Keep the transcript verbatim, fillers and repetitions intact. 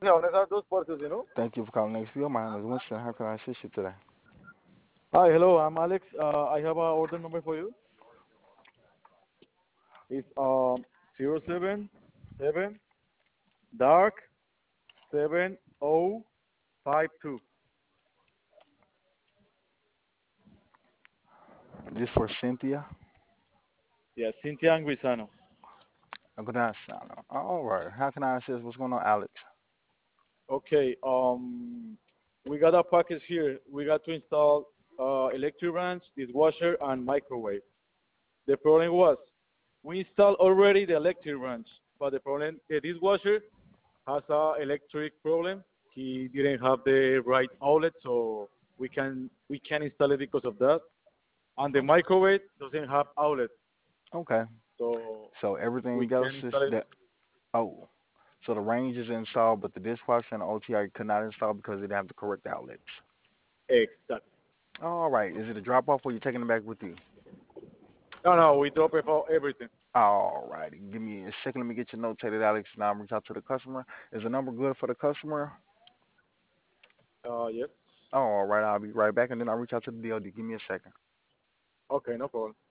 Yeah, let's have those parties, you know. Thank you for calling Next Field. My name is Winston. How can I assist you today? Hi, hello, I'm Alex. Uh, I have a order number for you. It's um zero seven seven dark seven o five two. This for Cynthia. Yeah, Cynthia Anguisano. Good night, All right. How can I assist? What's going on, Alex? Okay, um, we got a package here. We got to install uh, electric range, dishwasher, and microwave. The problem was we installed already the electric range, but the problem the dishwasher has a electric problem. He didn't have the right outlet, so we can we can install it because of that. And the microwave doesn't have outlet, Okay. so So we everything else can is install it. that. Oh, so the range is installed, but the dishwasher and the O T R could not install because they didn't have the correct outlets. Exactly. All right. Is it a drop off or you taking it back with you? No, no, we drop it for everything. All righty. Give me a second. Let me get your notated, Alex, and I'll reach out to the customer. Is the number good for the customer? Uh, yes. All right. I'll be right back, and then I'll reach out to the D O D. Give me a second. Okay, no problem.